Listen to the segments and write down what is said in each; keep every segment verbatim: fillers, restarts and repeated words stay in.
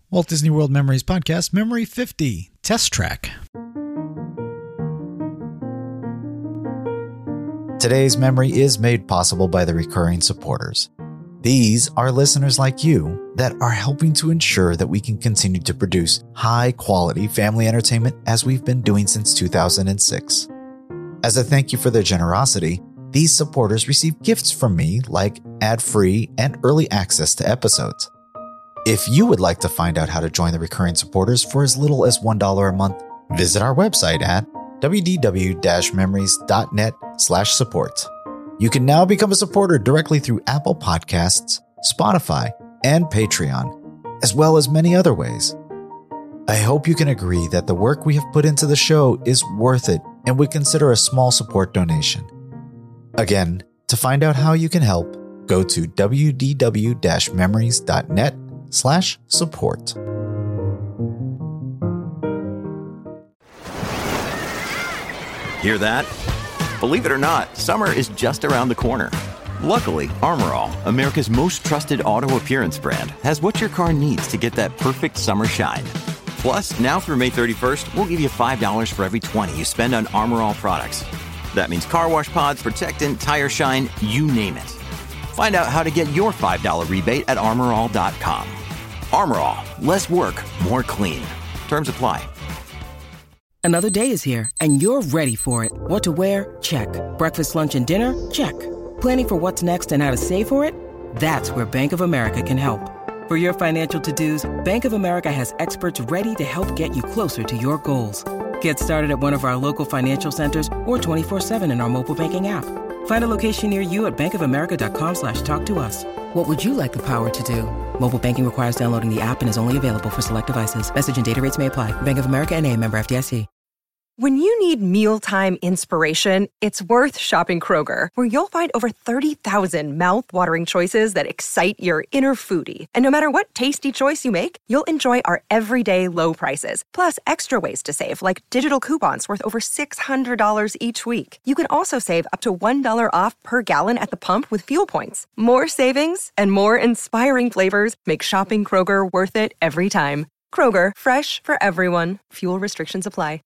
Walt Disney World Memories Podcast, Memory fifty, Test Track. Today's memory is made possible by the recurring supporters. These are listeners like you that are helping to ensure that we can continue to produce high-quality family entertainment as we've been doing since two thousand six. As a thank you for their generosity, these supporters receive gifts from me like ad-free and early access to episodes. If you would like to find out how to join the recurring supporters for as little as one dollar a month, visit our website at wdw-memories.net slash support. You can now become a supporter directly through Apple Podcasts, Spotify, and Patreon, as well as many other ways. I hope you can agree that the work we have put into the show is worth it and would consider a small support donation. Again, to find out how you can help, go to wdw-memories.net slash support. Hear that? Believe it or not, summer is just around the corner. Luckily, Armor All, America's most trusted auto appearance brand, has what your car needs to get that perfect summer shine. Plus, now through May thirty-first, we'll give you five dollars for every twenty dollars you spend on Armor All products. That means car wash pods, protectant, tire shine, you name it. Find out how to get your five dollars rebate at armor all dot com. Armor All, less work, more clean. Terms apply. Another day is here, and you're ready for it. What to wear? Check. Breakfast, lunch, and dinner? Check. Planning for what's next and how to save for it? That's where Bank of America can help. For your financial to-dos, Bank of America has experts ready to help get you closer to your goals. Get started at one of our local financial centers or twenty-four seven in our mobile banking app. Find a location near you at bankofamerica.com slash talk to us. What would you like the power to do? Mobile banking requires downloading the app and is only available for select devices. Message and data rates may apply. Bank of America N A, member F D I C. When you need mealtime inspiration, it's worth shopping Kroger, where you'll find over thirty thousand mouth-watering choices that excite your inner foodie. And no matter what tasty choice you make, you'll enjoy our everyday low prices, plus extra ways to save, like digital coupons worth over six hundred dollars each week. You can also save up to one dollar off per gallon at the pump with fuel points. More savings and more inspiring flavors make shopping Kroger worth it every time. Kroger, fresh for everyone. Fuel restrictions apply.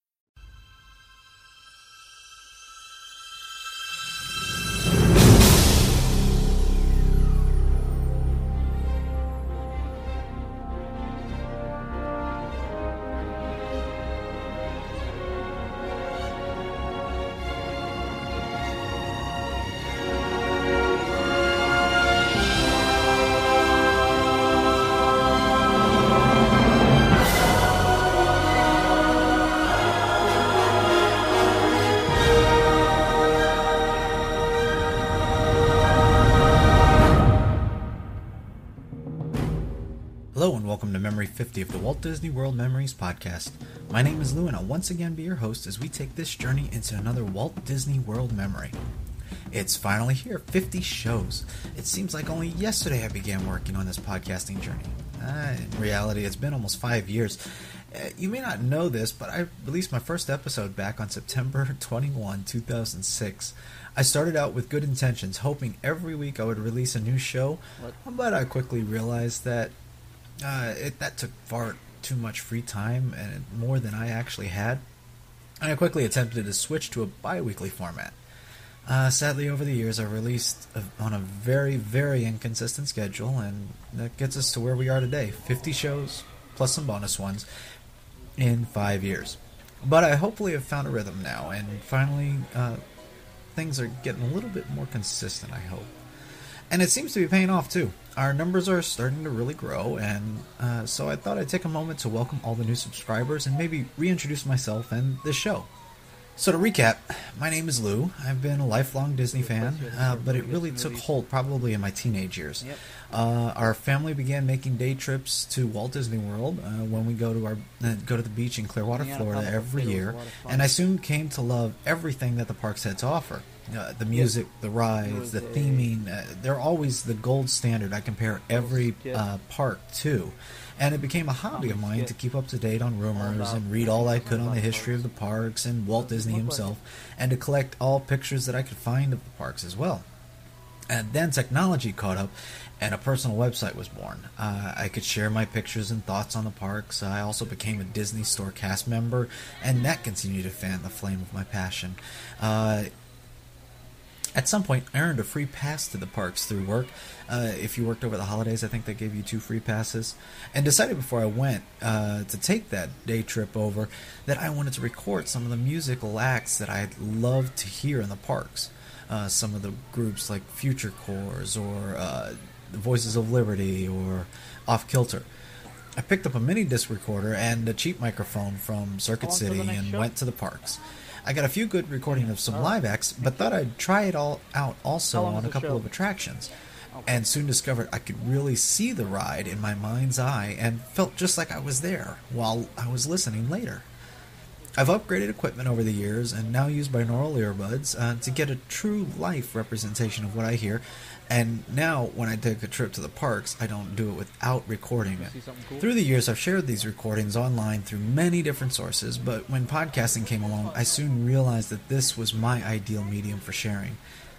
Hello and welcome to Memory fifty of the Walt Disney World Memories Podcast. My name is Lou and I'll once again be your host as we take this journey into another Walt Disney World memory. It's finally here, fifty shows. It seems like only yesterday I began working on this podcasting journey. Uh, in reality, it's been almost five years. Uh, you may not know this, but I released my first episode back on September twenty-first, two thousand six. I started out with good intentions, hoping every week I would release a new show, but I quickly realized that Uh, it, that took far too much free time and more than I actually had. And I quickly attempted to switch to a bi-weekly format. Uh, sadly, over the years, I've released a, on a very, very inconsistent schedule, and that gets us to where we are today. fifty shows, plus some bonus ones, in five years. But I hopefully have found a rhythm now, and finally, uh, things are getting a little bit more consistent, I hope. And it seems to be paying off, too. Our numbers are starting to really grow, and uh, so I thought I'd take a moment to welcome all the new subscribers and maybe reintroduce myself and the show. So to recap, my name is Lou. I've been a lifelong Disney fan, uh, but it really took hold probably in my teenage years. Uh, our family began making day trips to Walt Disney World uh, when we go to our uh, go to the beach in Clearwater, Florida every year, and I soon came to love everything that the parks had to offer. Uh, the music, the rides, the theming, uh, they're always the gold standard I compare every uh, park to. And it became a hobby of mine to keep up to date on rumors and read all I could on the history of the parks and Walt Disney himself, and to collect all pictures that I could find of the parks as well. And then technology caught up, and a personal website was born. Uh, I could share my pictures and thoughts on the parks. I also became a Disney Store cast member, and that continued to fan the flame of my passion. Uh, at some point, I earned a free pass to the parks through work. Uh, if you worked over the holidays, I think they gave you two free passes. And decided before I went uh, to take that day trip over that I wanted to record some of the musical acts that I'd love to hear in the parks. Uh, some of the groups like Future Chorus or uh, the Voices of Liberty or Off Kilter. I picked up a mini disc recorder and a cheap microphone from Circuit City and show? went to the parks. I got a few good recordings of some oh. live acts, but thought I'd try it all out also on a couple show? of attractions. Okay. And soon discovered I could really see the ride in my mind's eye and felt just like I was there while I was listening later. I've upgraded equipment over the years and now use binaural earbuds uh, to get a true life representation of what I hear. And now, when I take a trip to the parks, I don't do it without recording it. Cool? Through the years, I've shared these recordings online through many different sources, but when podcasting came along, I soon realized that this was my ideal medium for sharing.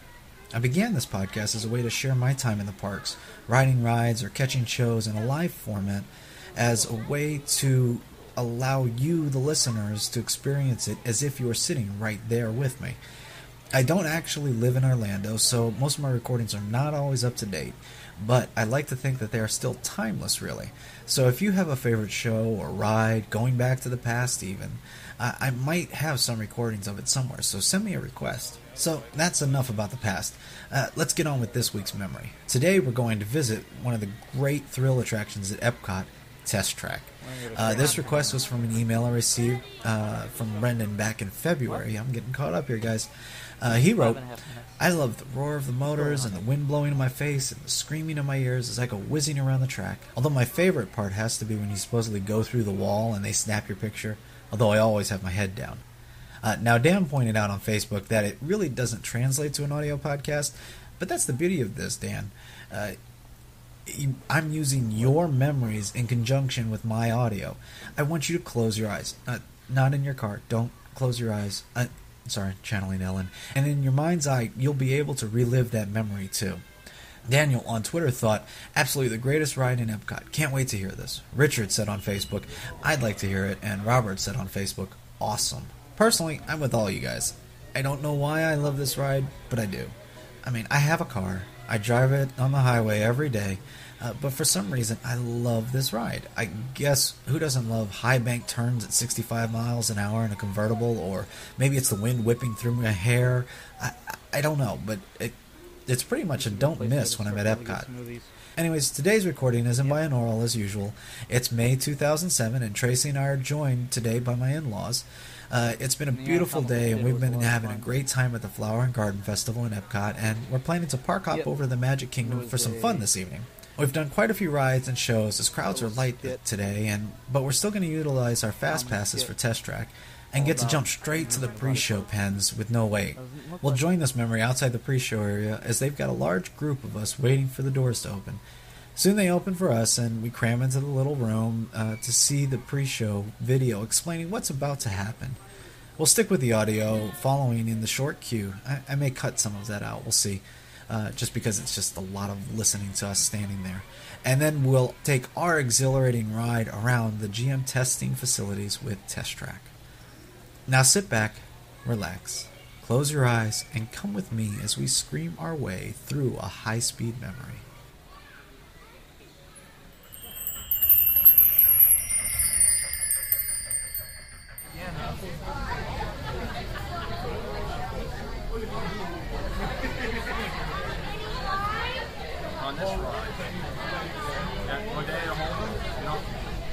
I began this podcast as a way to share my time in the parks, riding rides or catching shows in a live format, as a way to allow you, the listeners, to experience it as if you were sitting right there with me. I don't actually live in Orlando, so most of my recordings are not always up to date, but I like to think that they are still timeless, really. So if you have a favorite show or ride, going back to the past even, I, I might have some recordings of it somewhere, so send me a request. So that's enough about the past. Uh, let's get on with this week's memory. Today we're going to visit one of the great thrill attractions at Epcot, Test Track. Uh, this request was from an email I received uh, from Brendan back in February. I'm getting caught up here, guys. Uh, he wrote, I love the roar of the motors and the wind blowing in my face and the screaming in my ears as I go whizzing around the track. Although my favorite part has to be when you supposedly go through the wall and they snap your picture, although I always have my head down. Uh, now, Dan pointed out on Facebook that it really doesn't translate to an audio podcast, but that's the beauty of this, Dan. Uh, I'm using your memories in conjunction with my audio. I want you to close your eyes. Uh, not in your car. Don't close your eyes. Uh, sorry, channeling Ellen. And in your mind's eye, you'll be able to relive that memory too. Daniel on Twitter thought, absolutely the greatest ride in Epcot. Can't wait to hear this. Richard said on Facebook, I'd like to hear it. And Robert said on Facebook, awesome. Personally, I'm with all you guys. I don't know why I love this ride, but I do. I mean, I have a car. I drive it on the highway every day, uh, but for some reason, I love this ride. I guess who doesn't love high bank turns at sixty-five miles an hour in a convertible, or maybe it's the wind whipping through my hair. I, I don't know, but it, it's pretty much a don't miss when I'm at Epcot. Anyways, today's recording is in binaural as usual. It's May two thousand seven, and Tracy and I are joined today by my in-laws. Uh, it's been a beautiful day, and we've been having a great time at the Flower and Garden Festival in Epcot, and we're planning to park hop over to the Magic Kingdom for some fun this evening. We've done quite a few rides and shows as crowds are light today, and but we're still going to utilize our fast passes for Test Track and get to jump straight to the pre-show pens with no wait. We'll join this memory outside the pre-show area as they've got a large group of us waiting for the doors to open. Soon they open for us, and we cram into the little room uh, to see the pre-show video explaining what's about to happen. We'll stick with the audio following in the short queue. I, I may cut some of that out, we'll see, uh, just because it's just a lot of listening to us standing there. And then we'll take our exhilarating ride around the G M testing facilities with Test Track. Now sit back, relax, close your eyes, and come with me as we scream our way through a high-speed memory. On this ride, yeah, one day at home, you know.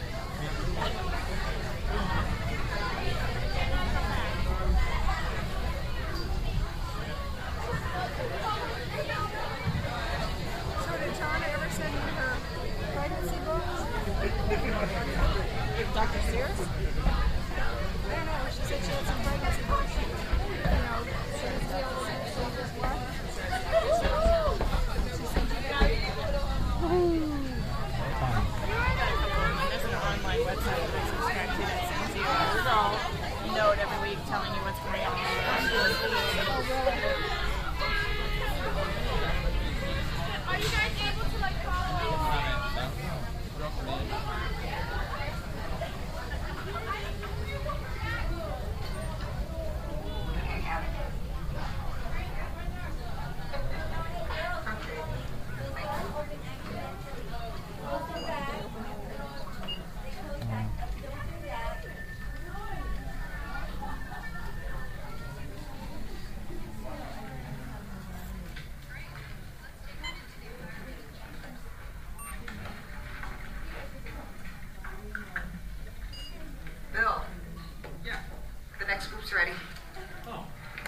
So did John ever send you her pregnancy books? Doctor Sears? I don't know. She said she had some pregnancy books. You know, so it's the old soldiers what? She said you got it. There's an online website that I subscribe to that sends you a little note every week telling you what's going on. Are you guys able to like Bill, Yeah. the next group's ready. Oh.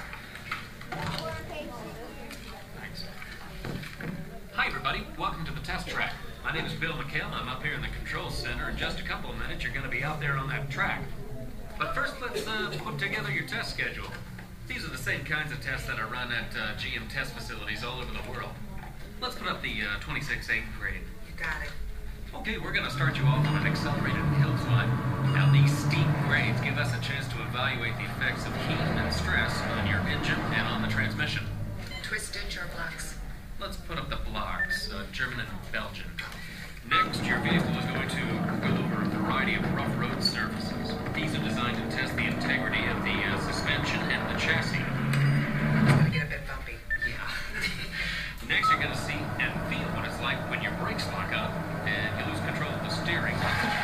Thanks. Hi, everybody. Welcome to the test track. My name is Bill McHale. I'm up here in the control center. In just a couple of minutes, you're going to be out there on that track. But first, let's uh, put together your test schedule. These are the same kinds of tests that are run at uh, G M test facilities all over the world. Let's put up the uh, twenty-six eighth grade. You got it. Okay, we're going to start you off on an accelerated hill climb. Now, these steep grades give us a chance to evaluate the effects of heat and stress on your engine and on the transmission. Twisted your blocks. Let's put up the blocks, uh, German and Belgian. Next, your vehicle is going to go over a variety of rough road surfaces. These are designed to test the integrity of the uh, suspension and the chassis. It's gonna get a bit bumpy. Yeah. Next, you're going to see and feel what it's like when your brakes lock up and you lose control of the steering.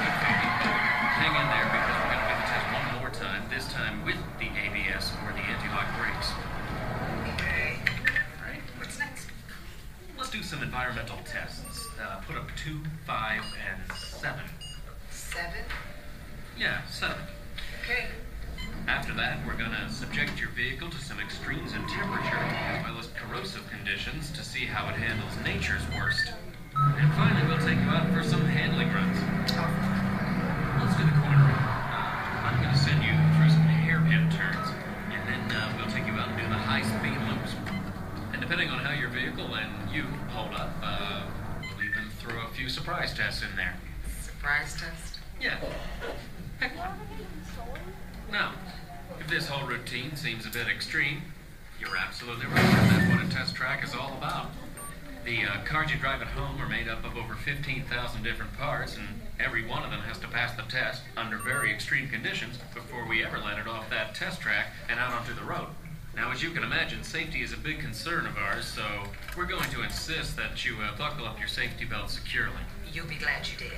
Hang in there because we're going to do the test one more time, this time with the A B S or the anti-lock brakes. Okay. All right? What's next? Let's do some environmental tests. Uh, put up two, five, and seven. Seven. Yeah, seven. Okay. After that, we're going to subject your vehicle to some extremes in temperature as well as corrosive conditions to see how it handles nature's worst. And finally, we'll take you out for some handling runs. Let's do the cornering. Uh, I'm going to send you through some hairpin turns, and then uh, we'll take you out and do the high-speed loops. And depending on how your vehicle and you hold up, uh, we'll even throw a few surprise tests in there. Surprise test. Yeah. Pick one. Now, if this whole routine seems a bit extreme, you're absolutely right. That's what a test track is all about. The uh, cars you drive at home are made up of over fifteen thousand different parts, and every one of them has to pass the test under very extreme conditions before we ever let it off that test track and out onto the road. Now, as you can imagine, safety is a big concern of ours, so we're going to insist that you uh, buckle up your safety belt securely. You'll be glad you did.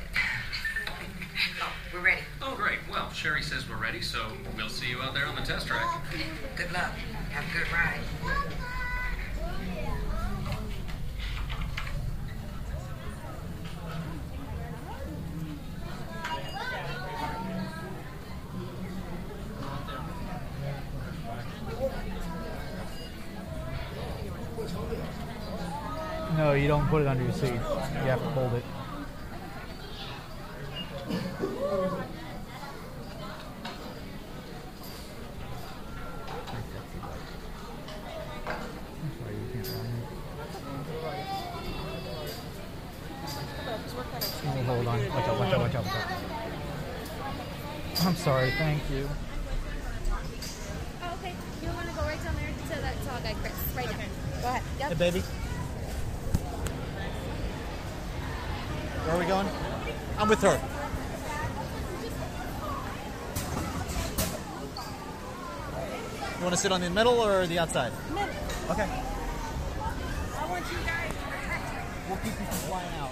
Oh, we're ready. Oh, great. Well, Sherry says we're ready, so we'll see you out there on the test track. Good luck. Have a good ride. No, you don't put it under your seat. You have to hold it. Oh, hold on. Watch out, watch out, watch out, watch out. I'm sorry, thank you. Oh, okay. You want to go right down there to that tall guy, Chris. Right now. Go ahead. Yep. Hey, baby. Where are we going? I'm with her. You want to sit on the middle or the outside? Middle. Okay. I want you guys to protect me. We'll keep you from flying out.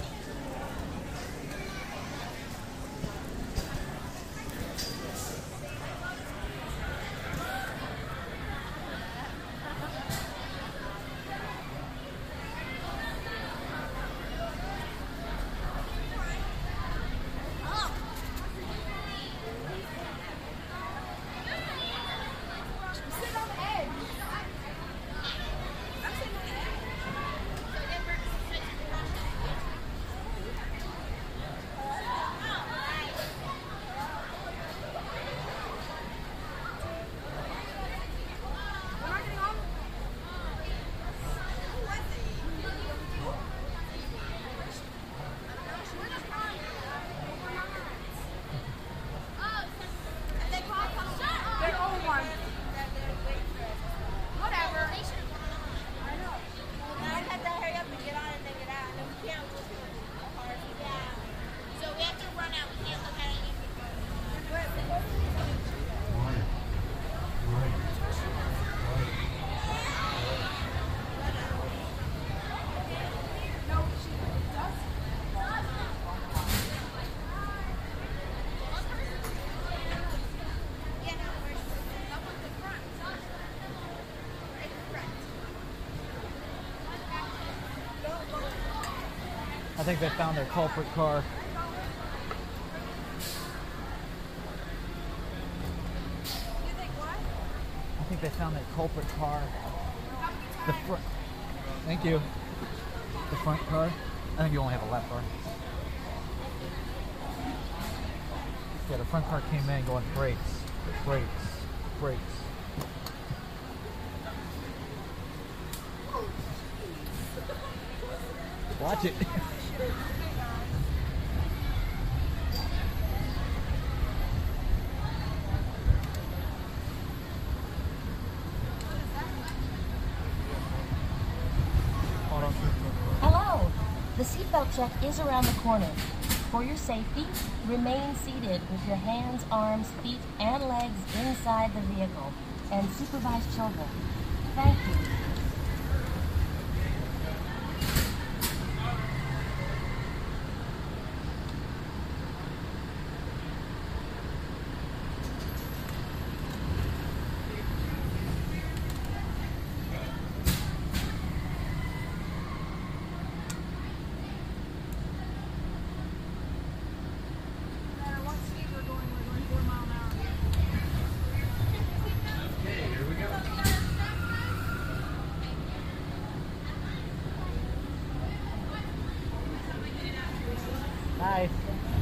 Sit on the edge. I'm sitting on the edge. think they found their culprit car. You think what? I think they found their culprit car. The front. Thank you. The front car. I think you only have a left car. Yeah, the front car came in going brakes, brakes, brakes. Watch it. Hello. The seatbelt check is around the corner. For your safety, remain seated with your hands, arms, feet, and legs inside the vehicle, and supervise children. Thank you. Hi.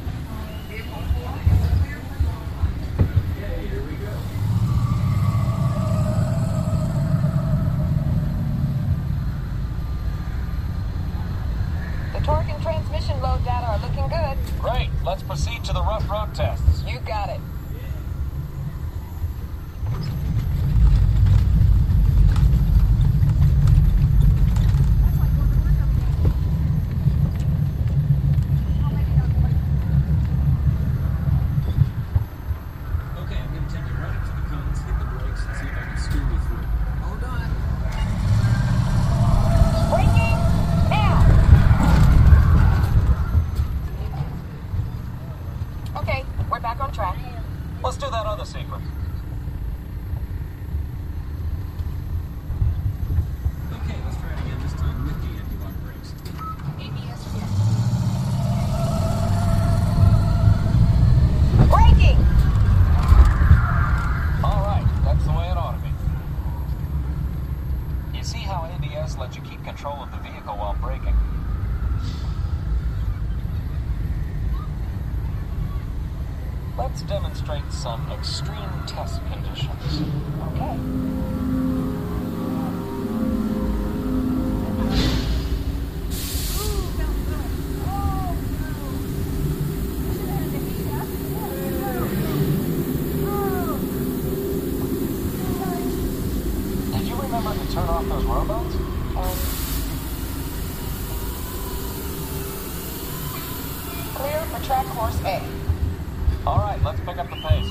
The torque and transmission load data are looking good. Great. Let's proceed to the rough road tests. You got it. Let's do that other sequence. Okay, let's try it again, this time with the anti-lock brakes. A B S check. Braking! All right, that's the way it ought to be. You see how A B S lets you keep control of the vehicle while braking? Let's demonstrate some extreme test conditions. Okay. Did you remember to turn off those rowboats? Clear for track course A. All right, let's pick up the pace.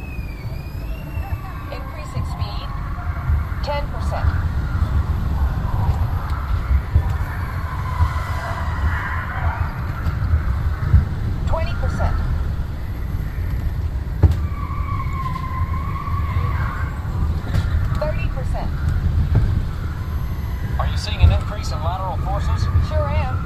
Increasing speed, ten percent. twenty percent. thirty percent. Are you seeing an increase in lateral forces? Sure am.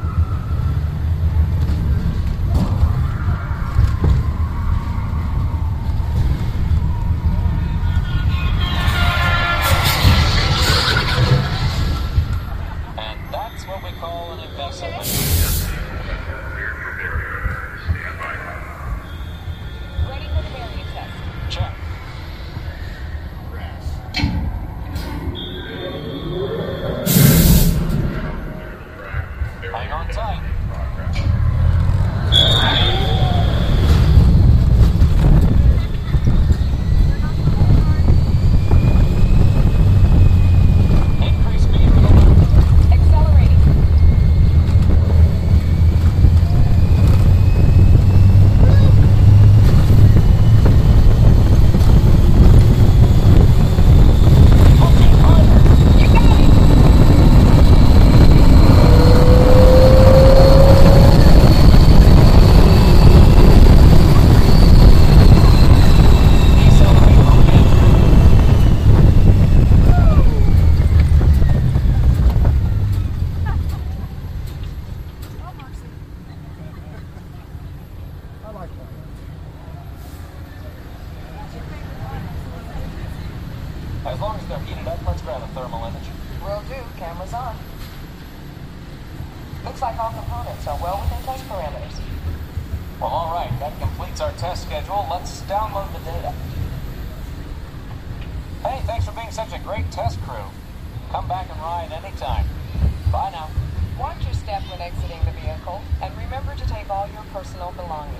long as they're heated up, let's grab a thermal image. Will do. Camera's on. Looks like all components are well within test parameters. Well, all right. That completes our test schedule. Let's download the data. Hey, thanks for being such a great test crew. Come back and ride anytime. Bye now. Watch your step when exiting the vehicle, and remember to take all your personal belongings.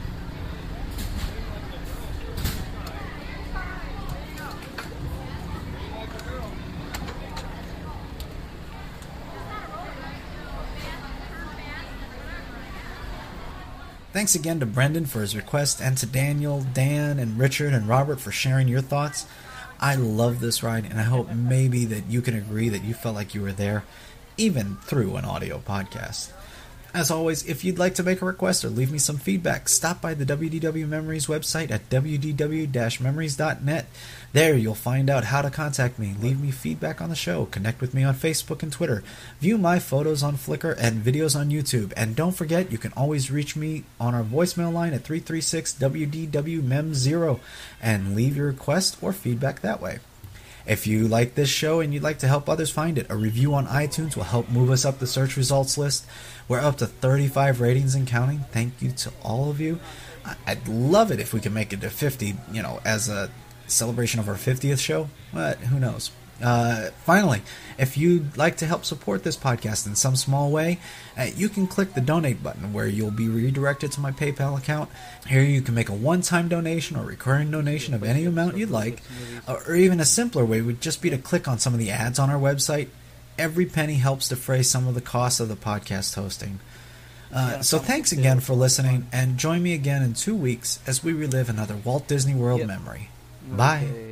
Thanks again to Brendan for his request, and to Daniel, Dan, and Richard, and Robert for sharing your thoughts. I love this ride, and I hope maybe that you can agree that you felt like you were there, even through an audio podcast. As always, if you'd like to make a request or leave me some feedback, stop by the W D W Memories website at w d w dash memories dot net. There you'll find out how to contact me, leave me feedback on the show, connect with me on Facebook and Twitter, view my photos on Flickr and videos on YouTube, and don't forget you can always reach me on our voicemail line at three three six W D W M E M zero and leave your request or feedback that way. If you like this show and you'd like to help others find it, a review on iTunes will help move us up the search results list. We're up to thirty-five ratings and counting. Thank you to all of you. I'd love it if we could make it to fifty, you know, as a celebration of our fiftieth show, but who knows. Uh, finally, if you'd like to help support this podcast in some small way, uh, you can click the donate button where you'll be redirected to my PayPal account. Here you can make a one-time donation or recurring donation of any amount you'd like, or even a simpler way would just be to click on some of the ads on our website. Every penny helps defray some of the costs of the podcast hosting. Uh, so thanks again for listening, and join me again in two weeks as we relive another Walt Disney World Yep. memory. Bye. Okay.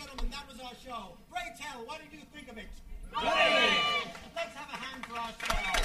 What did you think of it? Great! Let's have a hand for our show.